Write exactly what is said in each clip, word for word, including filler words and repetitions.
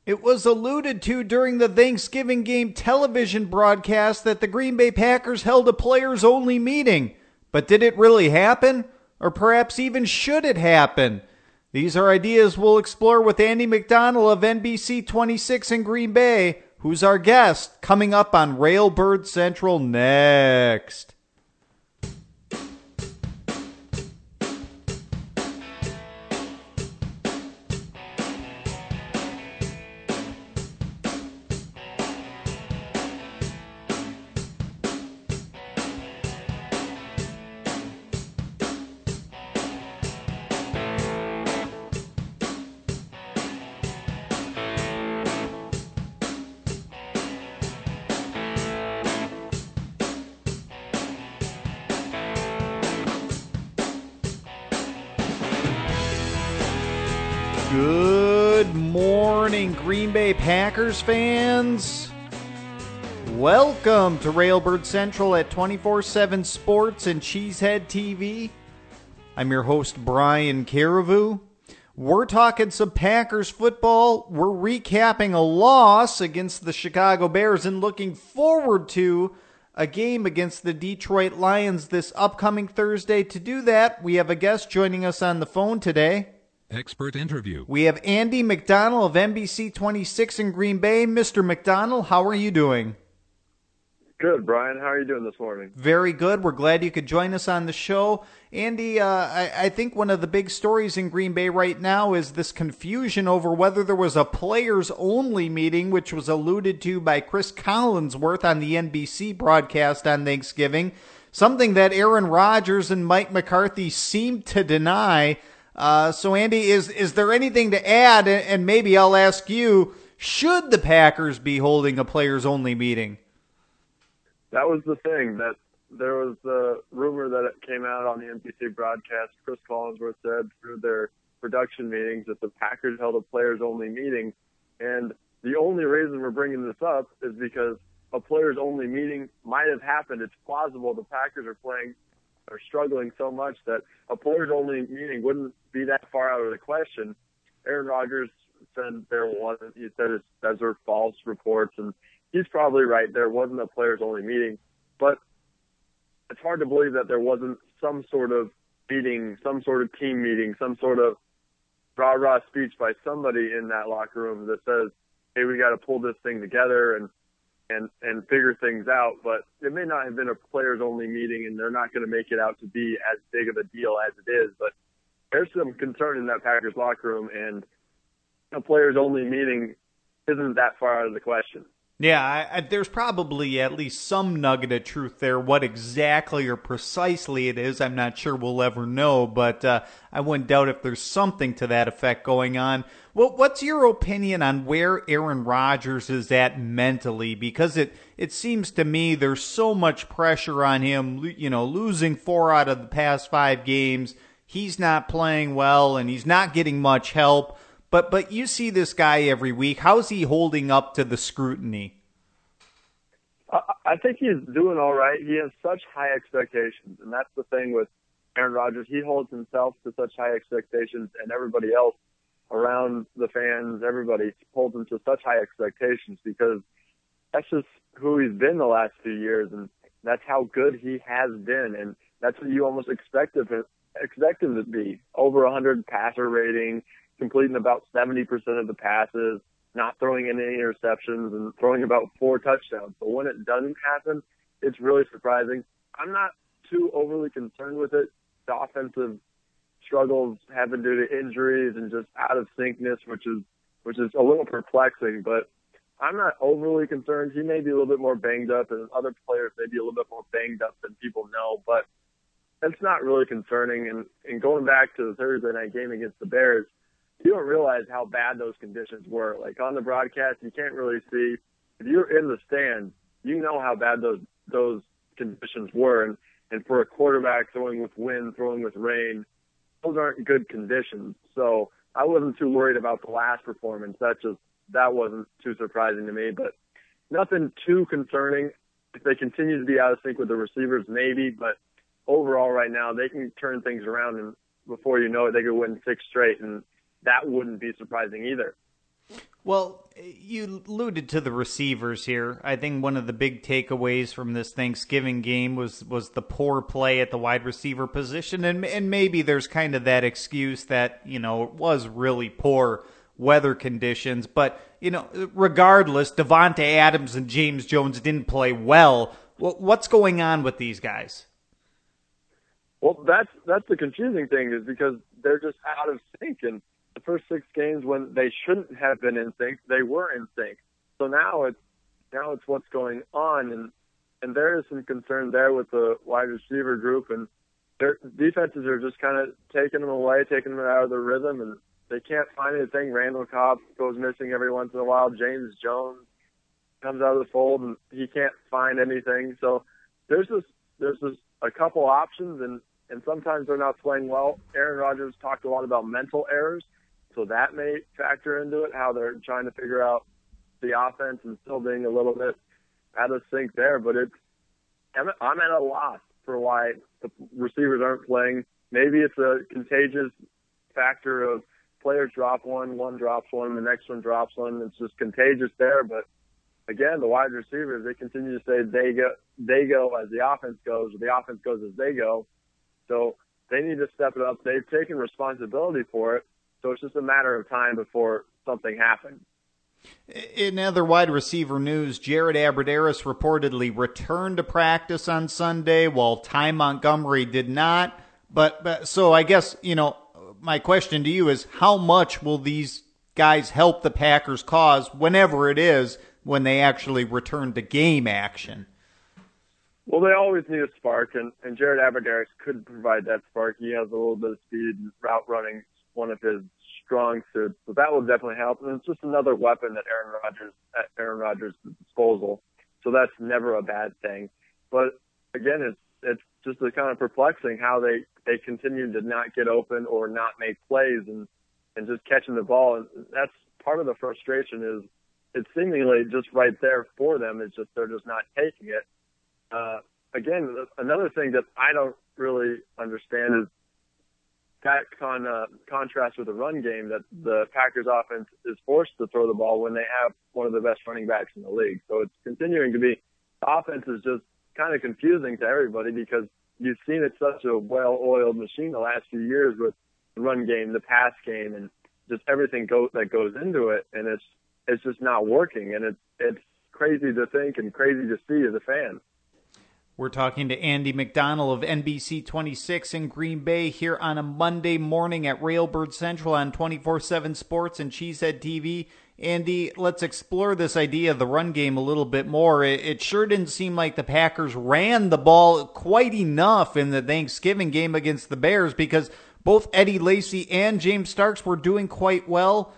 It was alluded to during the Thanksgiving game television broadcast that the Green Bay Packers held a players-only meeting. But did it really happen? Or perhaps even should it happen? These are ideas we'll explore with Andy McDonald of N B C twenty-six in Green Bay, who's our guest, coming up on Railbird Central next. Good morning, Green Bay Packers fans. Welcome to Railbird Central at twenty-four seven Sports and Cheesehead T V. I'm your host, Brian Carriveau. We're talking some Packers football. We're recapping a loss against the Chicago Bears and looking forward to a game against the Detroit Lions this upcoming Thursday. To do that, we have a guest joining us on the phone today. Expert interview. We have Andy McDonald of N B C twenty-six in Green Bay. Mister McDonald, how are you doing? Good, Brian. How are you doing this morning? Very good. We're glad you could join us on the show. Andy, uh, I, I think one of the big stories in Green Bay right now is this confusion over whether there was a players-only meeting, which was alluded to by Chris Collinsworth on the N B C broadcast on Thanksgiving, something that Aaron Rodgers and Mike McCarthy seemed to deny. Uh, so, Andy, is is there anything to add? And maybe I'll ask you, should the Packers be holding a players-only meeting? That was the thing, that there was the rumor that it came out on the N B C broadcast. Chris Collinsworth said through their production meetings that the Packers held a players-only meeting. And the only reason we're bringing this up is because a players-only meeting might have happened. It's plausible the Packers are playing are struggling so much that a players-only meeting wouldn't be that far out of the question. Aaron Rodgers said there wasn't. He said it's, those are false reports, and he's probably right. There wasn't a players-only meeting, but it's hard to believe that there wasn't some sort of meeting, some sort of team meeting, some sort of rah-rah speech by somebody in that locker room that says, hey, we got to pull this thing together and and and figure things out. But it may not have been a players-only meeting, and they're not going to make it out to be as big of a deal as it is. But there's some concern in that Packers locker room, and a players-only meeting isn't that far out of the question. Yeah, I, I, there's probably at least some nugget of truth there. What exactly or precisely it is, I'm not sure we'll ever know, but uh, I wouldn't doubt if there's something to that effect going on. Well, what's your opinion on where Aaron Rodgers is at mentally? Because it, it seems to me there's so much pressure on him, you know, losing four out of the past five games. He's not playing well, and he's not getting much help. But but you see this guy every week. How's he holding up to the scrutiny? I think he's doing all right. He has such high expectations, and that's the thing with Aaron Rodgers. He holds himself to such high expectations, and everybody else around the fans, everybody holds him to such high expectations because that's just who he's been the last few years, and that's how good he has been, and that's what you almost expect of him, expect him to be. Over one hundred passer rating, completing about seventy percent of the passes, not throwing in any interceptions, and throwing about four touchdowns. But when it doesn't happen, it's really surprising. I'm not too overly concerned with it. The offensive struggles have been due to injuries and just out of syncness, which is which is a little perplexing. But I'm not overly concerned. He may be a little bit more banged up, and other players may be a little bit more banged up than people know. But it's not really concerning. And, and going back to the Thursday night game against the Bears, you don't realize how bad those conditions were. Like on the broadcast, you can't really see. If you're in the stands, you know how bad those those conditions were. And, and for a quarterback throwing with wind, throwing with rain, those aren't good conditions. So I wasn't too worried about the last performance. That just that wasn't too surprising to me. But nothing too concerning. If they continue to be out of sync with the receivers, maybe. But overall, right now, they can turn things around, and before you know it, they could win six straight. And that wouldn't be surprising either. Well, You alluded to the receivers here. I think one of the big takeaways from this Thanksgiving game was was the poor play at the wide receiver position, and and maybe there's kind of that excuse that, you know, it was really poor weather conditions, but, you know, regardless, Devontae Adams and James Jones didn't play well. What's going on with these guys? Well, that's that's the confusing thing, is because they're just out of sync. And the first six games, when they shouldn't have been in sync, they were in sync. So now it's now it's what's going on, and and there is some concern there with the wide receiver group, and their defenses are just kind of taking them away, taking them out of their rhythm, and they can't find anything. Randall Cobb goes missing every once in a while. James Jones comes out of the fold, and he can't find anything. So there's this there's this a couple options, and and sometimes they're not playing well. Aaron Rodgers talked a lot about mental errors, so that may factor into it, how they're trying to figure out the offense and still being a little bit out of sync there. But it's I'm I'm at a loss for why the receivers aren't playing. Maybe it's a contagious factor of players drop one, one drops one, the next one drops one. It's just contagious there. But again, the wide receivers, they continue to say they go, they go as the offense goes, or the offense goes as they go. So they need to step it up. They've taken responsibility for it. So it's just a matter of time before something happens. In other wide receiver news, Jared Abbrederis reportedly returned to practice on Sunday, while Ty Montgomery did not. But, but so I guess, you know, my question to you is, how much will these guys help the Packers' cause, whenever it is, when they actually return to game action? Well, they always need a spark, and, and Jared Abbrederis could provide that spark. He has a little bit of speed, and route running, one of his strong suits, so that will definitely help. And it's just another weapon that Aaron Rodgers at Aaron Rodgers' disposal, so that's never a bad thing. But again, it's it's just kind of perplexing how they they continue to not get open or not make plays, and and just catching the ball. And that's part of the frustration, is it's seemingly just right there for them. It's just they're just not taking it. Uh, again, another thing that I don't really understand is that con, uh, contrast with the run game, that the Packers offense is forced to throw the ball when they have one of the best running backs in the league. So it's continuing to be, the offense is just kind of confusing to everybody, because you've seen it's such a well-oiled machine the last few years with the run game, the pass game, and just everything go, that goes into it. And it's, it's just not working. And it's, it's crazy to think and crazy to see as a fan. We're talking to Andy McDonald of N B C twenty-six in Green Bay here on a Monday morning at Railbird Central on twenty-four seven Sports and Cheesehead T V. Andy, let's explore this idea of the run game a little bit more. It, it sure didn't seem like the Packers ran the ball quite enough in the Thanksgiving game against the Bears, because both Eddie Lacy and James Starks were doing quite well.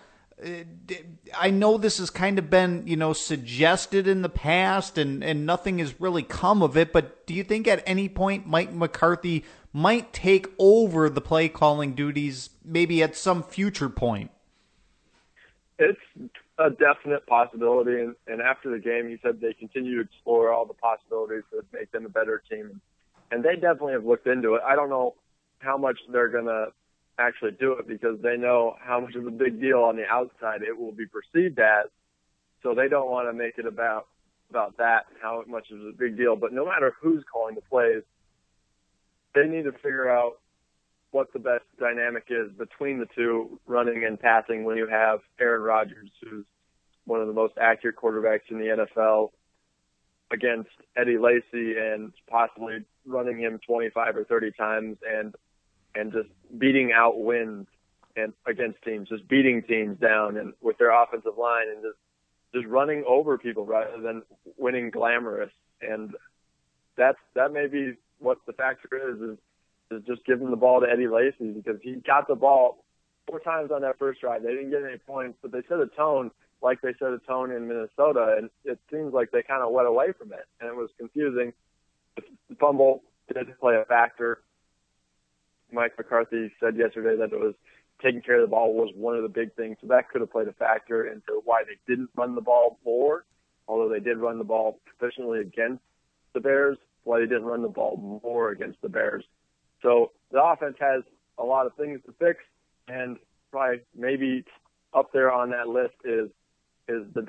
I know this has kind of been, you know, suggested in the past, and, and nothing has really come of it, but do you think at any point Mike McCarthy might take over the play calling duties, maybe at some future point? It's a definite possibility, and, and after the game he said they continue to explore all the possibilities that make them a better team, and they definitely have looked into it. I don't know how much they're going to actually do it, because they know how much of a big deal on the outside it will be perceived as. So they don't want to make it about about that, how much is a big deal. But no matter who's calling the plays, they need to figure out what the best dynamic is between the two, running and passing, when you have Aaron Rodgers, who's one of the most accurate quarterbacks in the N F L, against Eddie Lacy, and possibly running him twenty-five or thirty times, and and just beating out wins and against teams, just beating teams down and with their offensive line, and just just running over people rather than winning glamorous. And that's that may be what the factor is, is is just giving the ball to Eddie Lacy, because he got the ball four times on that first drive. They didn't get any points, but they set a tone like they set a tone in Minnesota, and it seems like they kind of went away from it, and it was confusing. The fumble did play a factor. Mike McCarthy said yesterday that it was taking care of the ball was one of the big things, so that could have played a factor into why they didn't run the ball more, although they did run the ball efficiently against the Bears, why they didn't run the ball more against the Bears. So the offense has a lot of things to fix, and probably maybe up there on that list is is the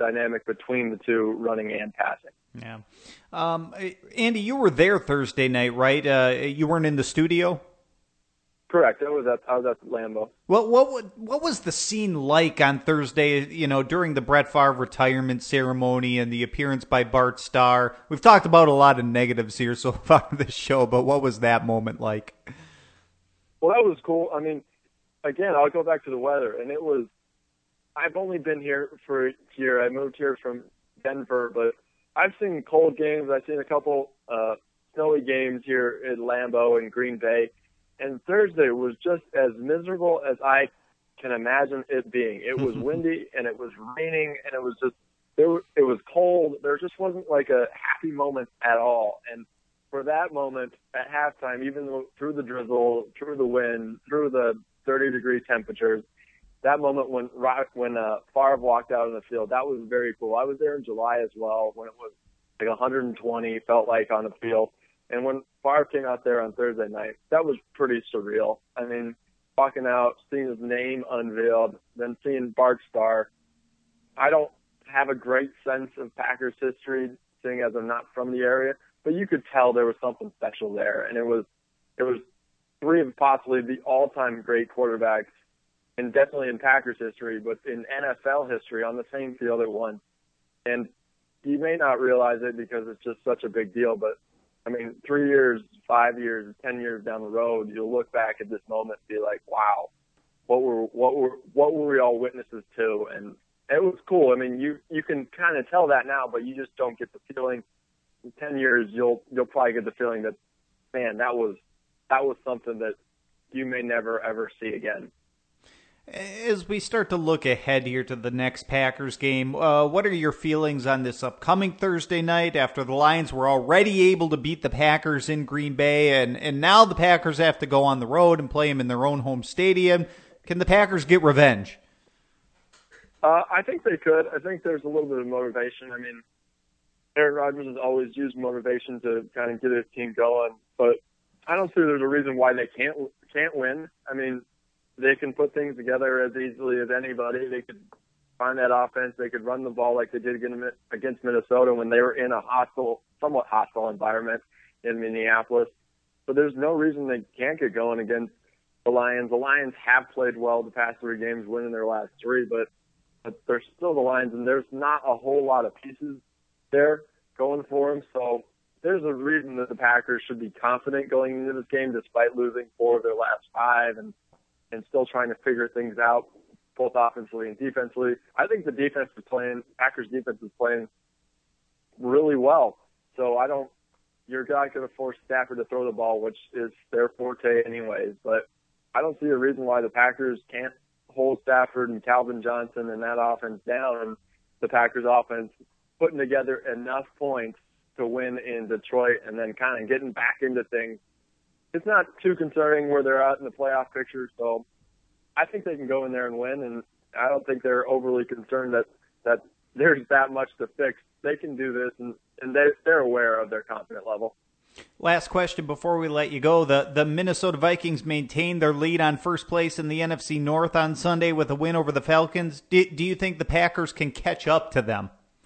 dynamic between the two, running and passing. Yeah. Um, Andy, you were there Thursday night, right? Uh, you weren't in the studio? Correct. I was at I was at Lambeau. Well, what what was the scene like on Thursday? You know, during the Brett Favre retirement ceremony and the appearance by Bart Starr. We've talked about a lot of negatives here so far in this show, but what was that moment like? Well, that was cool. I mean, again, I'll go back to the weather, and it was. I've only been here for a year. I moved here from Denver, but I've seen cold games. I've seen a couple uh, snowy games here in Lambeau and Green Bay. And Thursday was just as miserable as I can imagine it being. It was windy and it was raining and it was just it was, it was cold. There just wasn't like a happy moment at all. And for that moment at halftime, even though through the drizzle, through the wind, through the thirty degree temperatures, that moment when when uh, Favre walked out on the field, that was very cool. I was there in July as well when it was like one hundred twenty, felt like on the field. And when Favre came out there on Thursday night, that was pretty surreal. I mean, walking out, seeing his name unveiled, then seeing Bart Starr. I don't have a great sense of Packers history, seeing as I'm not from the area, but you could tell there was something special there. And it was, it was three of possibly the all-time great quarterbacks, and definitely in Packers history, but in N F L history on the same field at once. And you may not realize it because it's just such a big deal, but I mean, three years, five years, ten years down the road, you'll look back at this moment and be like, "Wow, what were what were what were we all witnesses to?" And it was cool. I mean, you you can kind of tell that now, but you just don't get the feeling. In ten years, you'll you'll probably get the feeling that, man, that was that was something that you may never ever see again. As we start to look ahead here to the next Packers game, uh, what are your feelings on this upcoming Thursday night after the Lions were already able to beat the Packers in Green Bay, and, and now the Packers have to go on the road and play them in their own home stadium? Can the Packers get revenge? Uh, I think they could. I think there's a little bit of motivation. I mean, Aaron Rodgers has always used motivation to kind of get his team going, but I don't see there's a reason why they can't can't win. I mean, they can put things together as easily as anybody. They could find that offense. They could run the ball like they did against Minnesota when they were in a hostile, somewhat hostile environment in Minneapolis. But there's no reason they can't get going against the Lions. The Lions have played well the past three games, winning their last three, but, but they're still the Lions, and there's not a whole lot of pieces there going for them. So there's a reason that the Packers should be confident going into this game despite losing four of their last five and and still trying to figure things out, both offensively and defensively. I think the defense is playing, Packers defense is playing really well. So I don't, you're not going to force Stafford to throw the ball, which is their forte anyways. But I don't see a reason why the Packers can't hold Stafford and Calvin Johnson and that offense down, and the Packers offense putting together enough points to win in Detroit and then kind of getting back into things. It's not too concerning where they're at in the playoff picture, so I think they can go in there and win, and I don't think they're overly concerned that, that there's that much to fix. They can do this, and, and they, they're aware of their confidence level. Last question before we let you go. The, the Minnesota Vikings maintained their lead on first place in the N F C North on Sunday with a win over the Falcons. Do, do you think the Packers can catch up to them?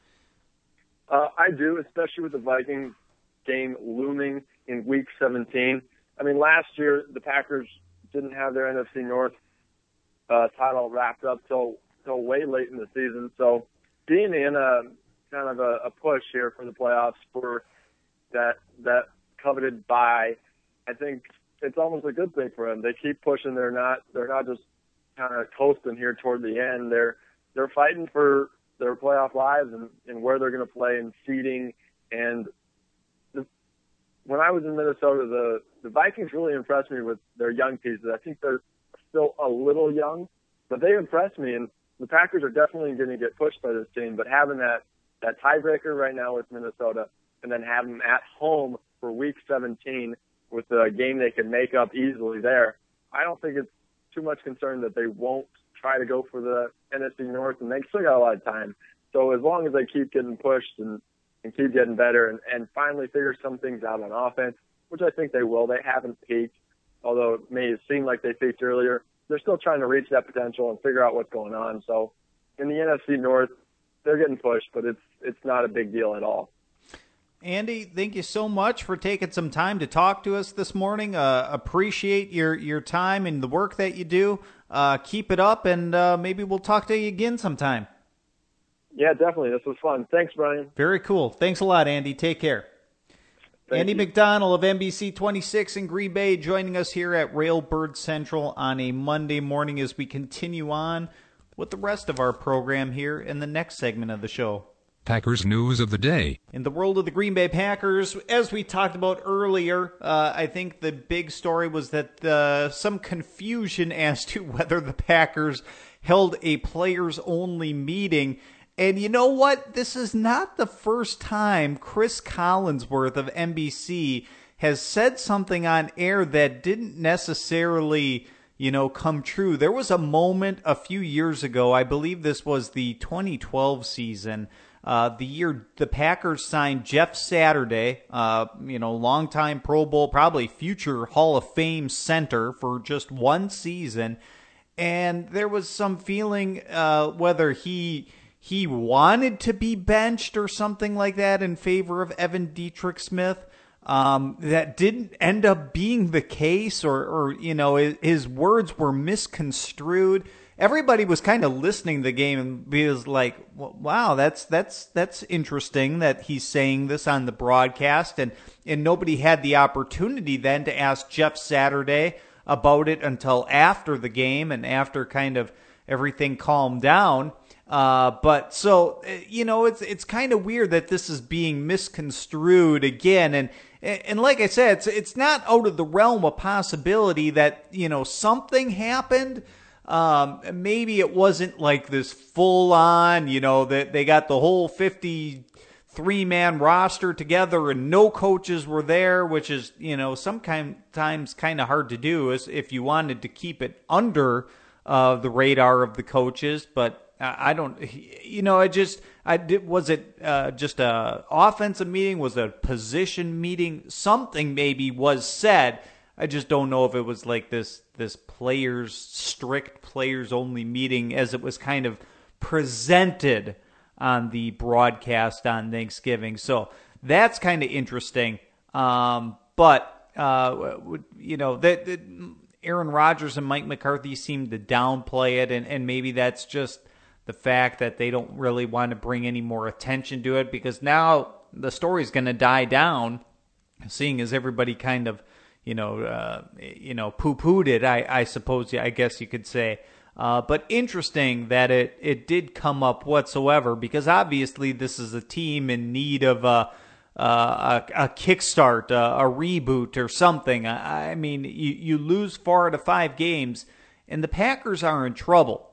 Uh, I do, especially with the Vikings game looming in Week seventeen. I mean, last year the Packers didn't have their N F C North uh, title wrapped up till till way late in the season. So being in a kind of a, a push here for the playoffs for that that coveted bye, I think it's almost a good thing for them. They keep pushing. They're not they're not just kind of coasting here toward the end. They're they're fighting for their playoff lives and, and where they're going to play and seeding. And the, when I was in Minnesota, the The Vikings really impressed me with their young pieces. I think they're still a little young, but they impressed me. And the Packers are definitely going to get pushed by this team. But having that, that tiebreaker right now with Minnesota and then have them at home for Week seventeen with a game they can make up easily there, I don't think it's too much concern that they won't try to go for the N F C North, and they still got a lot of time. So as long as they keep getting pushed and, and keep getting better and, and finally figure some things out on offense, which I think they will. They haven't peaked, although it may seem like they peaked earlier. They're still trying to reach that potential and figure out what's going on. So in the N F C North, they're getting pushed, but it's it's not a big deal at all. Andy, thank you so much for taking some time to talk to us this morning. Uh, appreciate your, your time and the work that you do. Uh, keep it up, and uh, maybe we'll talk to you again sometime. Yeah, definitely. This was fun. Thanks, Brian. Very cool. Thanks a lot, Andy. Take care. Thank Andy you. McDonald of N B C twenty-six in Green Bay joining us here at Railbird Central on a Monday morning as we continue on with the rest of our program here in the next segment of the show. Packers news of the day. In the world of the Green Bay Packers, as we talked about earlier, uh, I think the big story was that uh, some confusion as to whether the Packers held a players-only meeting. And you know what? This is not the first time Chris Collinsworth of N B C has said something on air that didn't necessarily, you know, come true. There was a moment a few years ago, I believe this was the twenty twelve season, Uh, the year the Packers signed Jeff Saturday, uh, you know, longtime Pro Bowl, probably future Hall of Fame center for just one season. And there was some feeling uh, whether he he wanted to be benched or something like that in favor of Evan Dietrich Smith. Um, that didn't end up being the case, or, or you know, his, his words were misconstrued. Everybody was kind of listening to the game and was like, wow, that's that's that's interesting that he's saying this on the broadcast. And, and nobody had the opportunity then to ask Jeff Saturday about it until after the game and after kind of everything calmed down. Uh, but so, you know, it's it's kind of weird that this is being misconstrued again. And and like I said, it's, it's not out of the realm of possibility that, you know, something happened. Um, maybe it wasn't like this full on, you know, that they got the whole fifty-three man roster together and no coaches were there, which is, you know, sometimes kind of hard to do is if you wanted to keep it under uh, the radar of the coaches. But I don't, you know, I just, I did, was it uh, just a offensive meeting? Was it a position meeting? Something maybe was said. I just don't know if it was like this this players, strict players-only meeting as it was kind of presented on the broadcast on Thanksgiving. So that's kind of interesting. Um, but, uh, you know, that, that Aaron Rodgers and Mike McCarthy seem to downplay it, and, and maybe that's just the fact that they don't really want to bring any more attention to it because now the story's going to die down, seeing as everybody kind of you know, uh, you know, poo-pooed it, I, I suppose, I guess you could say. Uh, but interesting that it, it did come up whatsoever because obviously this is a team in need of a, a, a kickstart, a, a reboot or something. I, I mean, you, you lose four out of five games and the Packers are in trouble.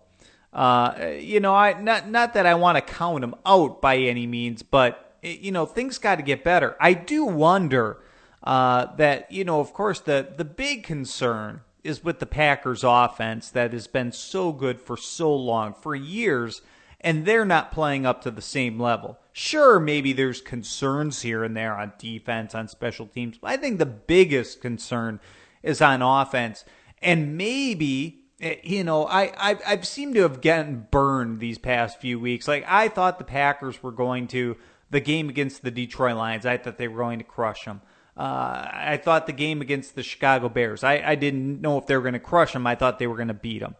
Uh, you know, I not not that I want to count them out by any means, but, you know, things got to get better. I do wonder... Uh, that, you know, of course, the, the big concern is with the Packers offense that has been so good for so long, for years, and they're not playing up to the same level. Sure, maybe there's concerns here and there on defense, on special teams, but I think the biggest concern is on offense. And maybe, you know, I, I've, I've seemed to have gotten burned these past few weeks. Like, I thought the Packers were going to, the game against the Detroit Lions, I thought they were going to crush them. Uh, I thought the game against the Chicago Bears, I, I didn't know if they were going to crush them. I thought they were going to beat them.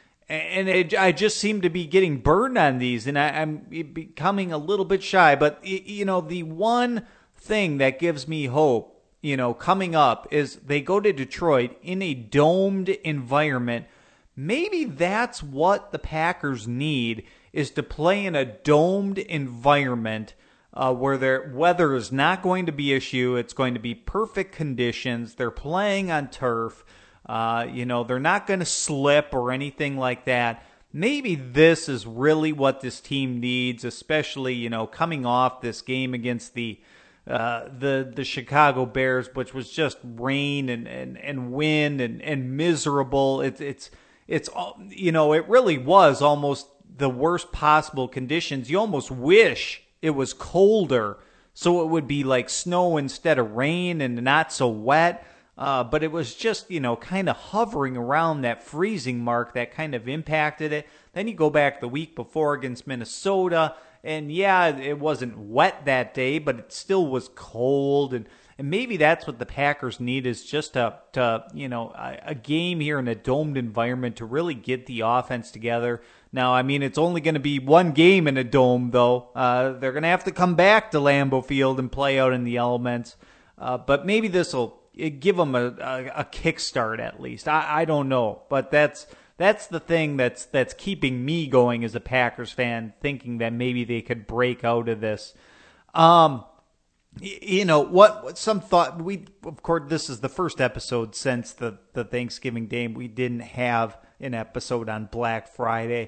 And it, I just seem to be getting burned on these, and I, I'm becoming a little bit shy. But, you know, the one thing that gives me hope, you know, coming up is they go to Detroit in a domed environment. Maybe that's what the Packers need, is to play in a domed environment Uh, where their weather is not going to be an issue. It's going to be perfect conditions. They're playing on turf. Uh, you know, they're not going to slip or anything like that. Maybe this is really what this team needs, especially, you know, coming off this game against the uh, the the Chicago Bears, which was just rain and, and, and wind and, and miserable. It's it's it's you know, it really was almost the worst possible conditions. You almost wish it was colder, so it would be like snow instead of rain and not so wet. Uh, but it was just, you know, kind of hovering around that freezing mark that kind of impacted it. Then you go back the week before against Minnesota, and yeah, it wasn't wet that day, but it still was cold, and, and maybe that's what the Packers need is just a, to, you know, a, a game here in a domed environment to really get the offense together. Now, I mean, it's only going to be one game in a dome, though. Uh, they're going to have to come back to Lambeau Field and play out in the elements, uh, but maybe this will give them a, a, a kickstart at least. I, I don't know, but that's that's the thing that's that's keeping me going as a Packers fan, thinking that maybe they could break out of this. Um, you know what, what? Some thought we, of course, this is the first episode since the the Thanksgiving day. We didn't have an episode on Black Friday.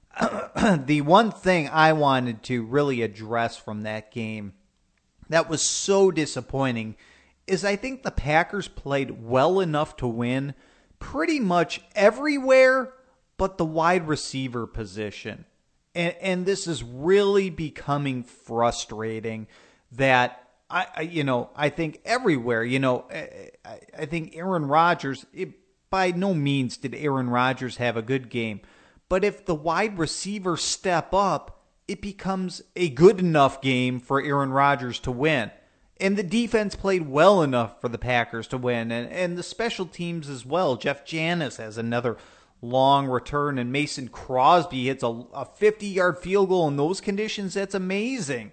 The one thing I wanted to really address from that game that was so disappointing is I think the Packers played well enough to win pretty much everywhere but the wide receiver position. And, and this is really becoming frustrating that, I, I you know, I think everywhere, you know, I, I think Aaron Rodgers, it, by no means did Aaron Rodgers have a good game. But if the wide receivers step up, it becomes a good enough game for Aaron Rodgers to win. And the defense played well enough for the Packers to win. And, and the special teams as well. Jeff Janis has another long return. And Mason Crosby hits a fifty-yard field goal in those conditions. That's amazing.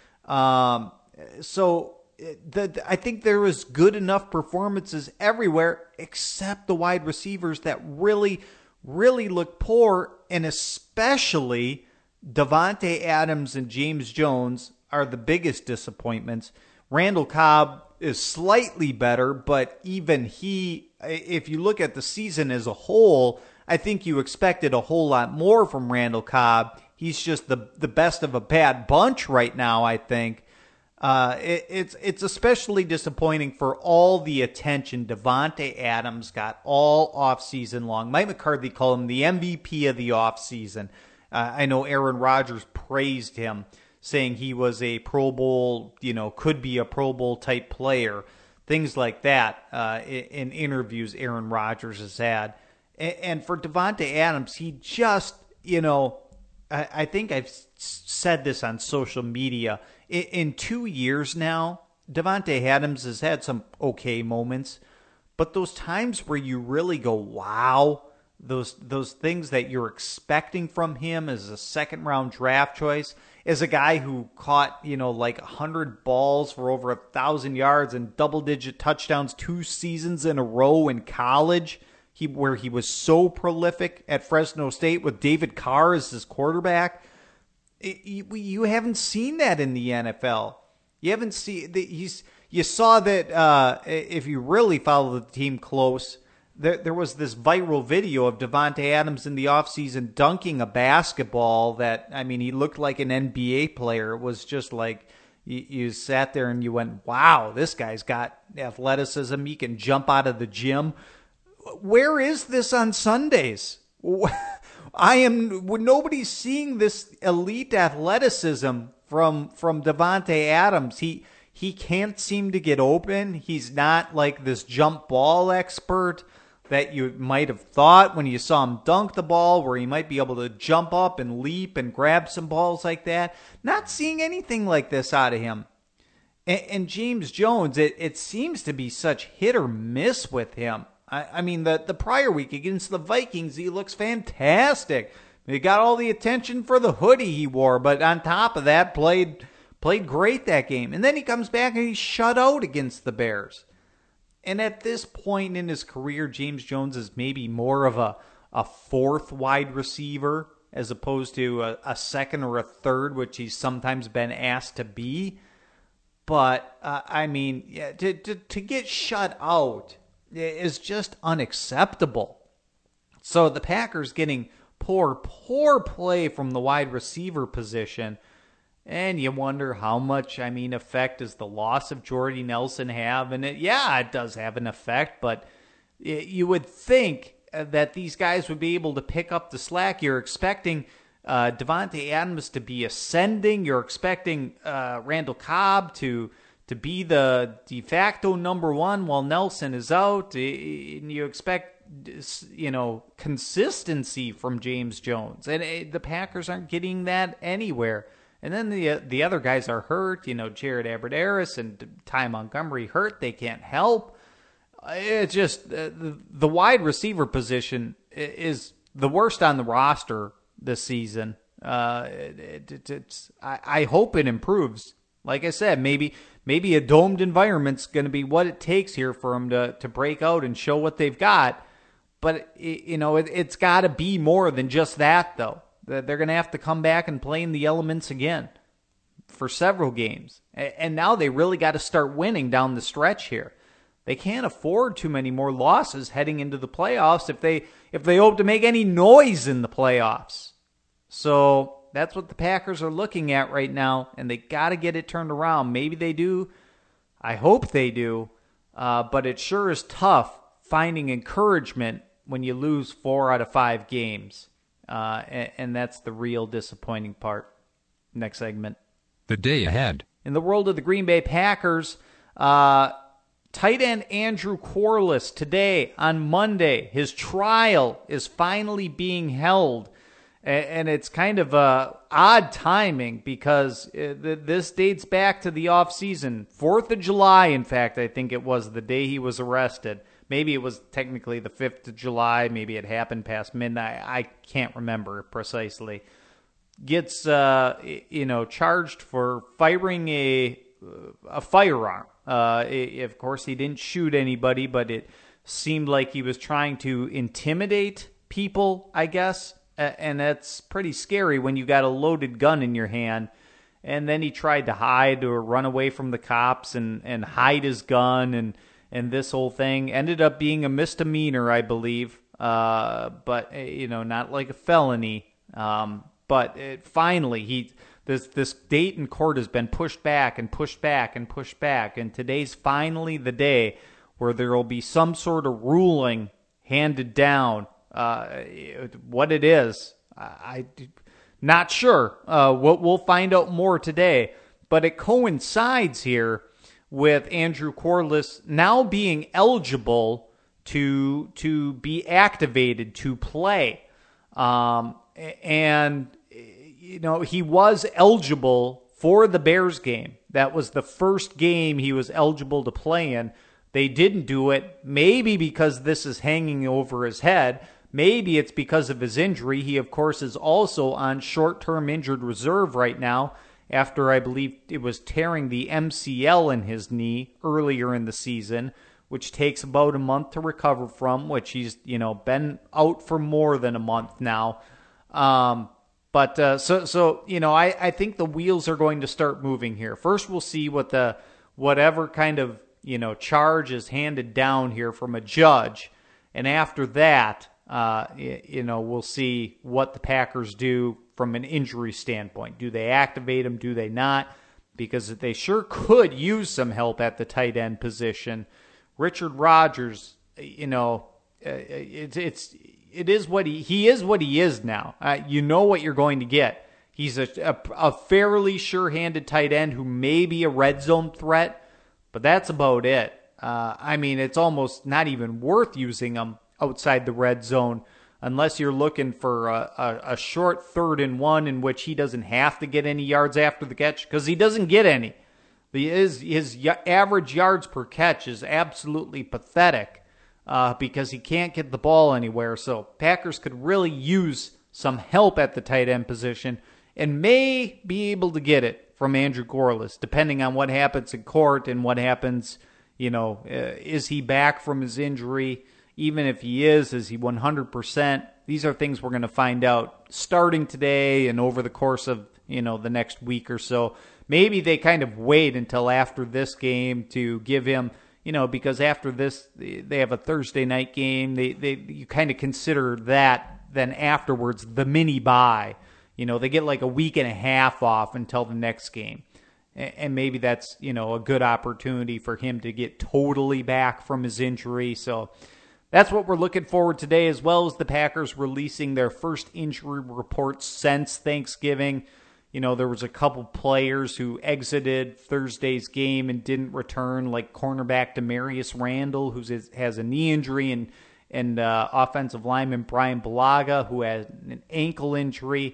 Um, so the, I think there was good enough performances everywhere except the wide receivers that really, really look poor. And especially Davante Adams and James Jones are the biggest disappointments. Randall Cobb is slightly better, but even he, if you look at the season as a whole, I think you expected a whole lot more from Randall Cobb. He's just the the best of a bad bunch right now, I think. Uh, it, it's it's especially disappointing for all the attention Davante Adams got all offseason long. Mike McCarthy called him the M V P of the offseason. Uh, I know Aaron Rodgers praised him, saying he was a Pro Bowl, you know, could be a Pro Bowl type player, things like that uh, in, in interviews Aaron Rodgers has had. And, and for Davante Adams, he just, you know, I, I think I've said this on social media. In, in two years now, Davante Adams has had some okay moments, but those times where you really go, wow, those those things that you're expecting from him as a second round draft choice, as a guy who caught, you know, like one hundred balls for over one thousand yards and double-digit touchdowns two seasons in a row in college, he where he was so prolific at Fresno State with David Carr as his quarterback. It, you, you haven't seen that in the N F L. You haven't seen he's. You saw that uh, if you really follow the team close, there there was this viral video of Davante Adams in the offseason dunking a basketball that, I mean, he looked like an N B A player. It was just like you, you sat there and you went, wow, this guy's got athleticism. He can jump out of the gym. Where is this on Sundays? I am nobody's seeing this elite athleticism from from Davante Adams. He he can't seem to get open. He's not like this jump ball expert that you might have thought when you saw him dunk the ball, where he might be able to jump up and leap and grab some balls like that. Not seeing anything like this out of him. And, and James Jones, it, it seems to be such hit or miss with him. I, I mean, the, the prior week against the Vikings, he looks fantastic. He got all the attention for the hoodie he wore, but on top of that, played played great that game. And then he comes back and he's shut out against the Bears. And at this point in his career, James Jones is maybe more of a, a fourth wide receiver as opposed to a, a second or a third, which he's sometimes been asked to be. But, uh, I mean, yeah, to, to, to get shut out is just unacceptable. So the Packers getting poor, poor play from the wide receiver position. And you wonder how much, I mean, effect does the loss of Jordy Nelson have? And it, yeah, it does have an effect, but it, you would think that these guys would be able to pick up the slack. You're expecting uh, Davante Adams to be ascending. You're expecting uh, Randall Cobb to to be the de facto number one while Nelson is out. And you expect, you know, consistency from James Jones. And it, the Packers aren't getting that anywhere. And then the the other guys are hurt. You know, Jared Abbrederis and Ty Montgomery hurt. They can't help. It's just uh, the, the wide receiver position is the worst on the roster this season. Uh, it, it, it's I, I hope it improves. Like I said, maybe maybe a domed environment's going to be what it takes here for them to to break out and show what they've got. But it, you know, it, it's got to be more than just that, though. They're going to have to come back and play in the elements again for several games. And now they really got to start winning down the stretch here. They can't afford too many more losses heading into the playoffs if they if they hope to make any noise in the playoffs. So that's what the Packers are looking at right now, and they got to get it turned around. Maybe they do. I hope they do. Uh, but it sure is tough finding encouragement when you lose four out of five games. Uh, and, and that's the real disappointing part. Next segment. The day ahead. In the world of the Green Bay Packers, uh, tight end Andrew Quarless today on Monday, his trial is finally being held. And it's kind of uh, odd timing because this dates back to the offseason. fourth of July, in fact, I think it was the day he was arrested. Maybe it was technically the fifth of July. Maybe it happened past midnight. I can't remember precisely. Gets, uh, you know, charged for firing a a firearm. Uh, of course, he didn't shoot anybody, but it seemed like he was trying to intimidate people, I guess. And that's pretty scary when you got a loaded gun in your hand. And then he tried to hide or run away from the cops and, and hide his gun. And, and this whole thing ended up being a misdemeanor, I believe. Uh, but, you know, not like a felony. Um, but it, finally, he this this date in court has been pushed back and pushed back and pushed back. And today's finally the day where there will be some sort of ruling handed down. Uh, what it is, I, I'm not sure. Uh, we'll, we'll find out more today. But it coincides here with Andrew Quarless now being eligible to to be activated to play. Um, and, you know, he was eligible for the Bears game. That was the first game he was eligible to play in. They didn't do it, maybe because this is hanging over his head. Maybe it's because of his injury. He, of course, is also on short-term injured reserve right now after, I believe, it was tearing the M C L in his knee earlier in the season, which takes about a month to recover from, which he's, you know, been out for more than a month now. Um, but uh, so, so you know, I, I think the wheels are going to start moving here. First, we'll see what the whatever kind of, you know, charge is handed down here from a judge. And after that, Uh, you know, we'll see what the Packers do from an injury standpoint. Do they activate him? Do they not? Because they sure could use some help at the tight end position. Richard Rodgers, you know, it's it's it is what he he is what he is now. Uh, you know what you're going to get. He's a, a a fairly sure-handed tight end who may be a red zone threat, but that's about it. Uh, I mean, it's almost not even worth using him outside the red zone, unless you're looking for a, a, a short third and one in which he doesn't have to get any yards after the catch, because he doesn't get any. The, his, his average yards per catch is absolutely pathetic uh, because he can't get the ball anywhere. So Packers could really use some help at the tight end position and may be able to get it from Andrew Quarless, depending on what happens in court and what happens, you know, uh, is he back from his injury? Even if he is, is he one hundred percent? These are things we're going to find out starting today and over the course of, you know, the next week or so. Maybe they kind of wait until after this game to give him, you know, because after this, they have a Thursday night game. They, they you kind of consider that then afterwards the mini bye. You know, they get like a week and a half off until the next game. And maybe that's, you know, a good opportunity for him to get totally back from his injury. So that's what we're looking forward to today, as well as the Packers releasing their first injury reports since Thanksgiving. You know, there was a couple players who exited Thursday's game and didn't return, like cornerback Demarius Randall, who has a knee injury, and and uh, offensive lineman Brian Bulaga, who has an ankle injury.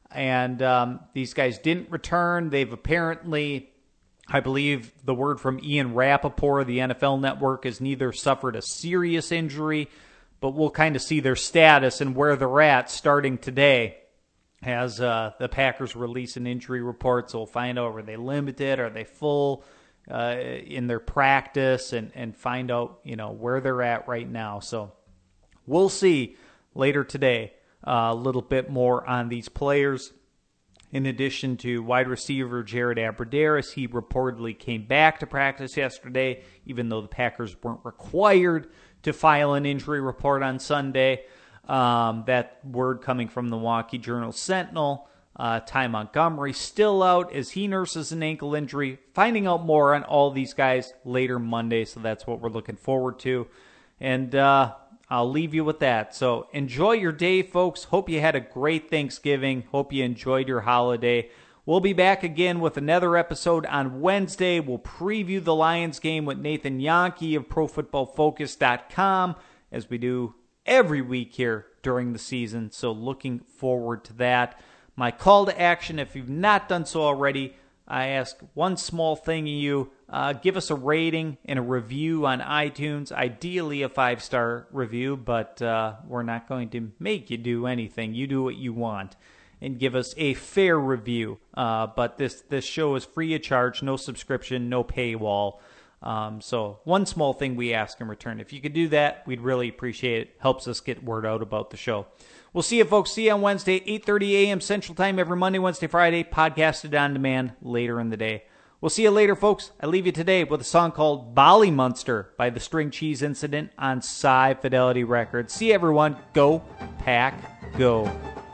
And um, these guys didn't return. They've apparently, I believe the word from Ian Rappaport of the N F L Network is neither suffered a serious injury, but we'll kind of see their status and where they're at starting today as uh, the Packers release an injury report. So we'll find out, are they limited, are they full uh, in their practice, and, and find out, you know, where they're at right now. So we'll see later today uh, a little bit more on these players. In addition to wide receiver Jared Abbrederis, he reportedly came back to practice yesterday, even though the Packers weren't required to file an injury report on Sunday. Um, that word coming from the Milwaukee Journal-Sentinel. Uh, Ty Montgomery still out as he nurses an ankle injury. Finding out more on all these guys later Monday, so that's what we're looking forward to. And uh, I'll leave you with that. So enjoy your day, folks. Hope you had a great Thanksgiving. Hope you enjoyed your holiday. We'll be back again with another episode on Wednesday. We'll preview the Lions game with Nathan Yonke of Pro Football Focus dot com, as we do every week here during the season. So looking forward to that. My call to action, if you've not done so already, I ask one small thing of you. Uh, give us a rating and a review on iTunes, ideally a five-star review, but uh, we're not going to make you do anything. You do what you want. And give us a fair review. Uh, but this, this show is free of charge, no subscription, no paywall. Um, so one small thing we ask in return. If you could do that, we'd really appreciate it. Helps us get word out about the show. We'll see you, folks. See you on Wednesday, eight thirty a.m. Central Time every Monday, Wednesday, Friday. Podcasted on demand later in the day. We'll see you later, folks. I leave you today with a song called Bali Munster by the String Cheese Incident on Psy Fidelity Records. See you, everyone. Go, Pack, go.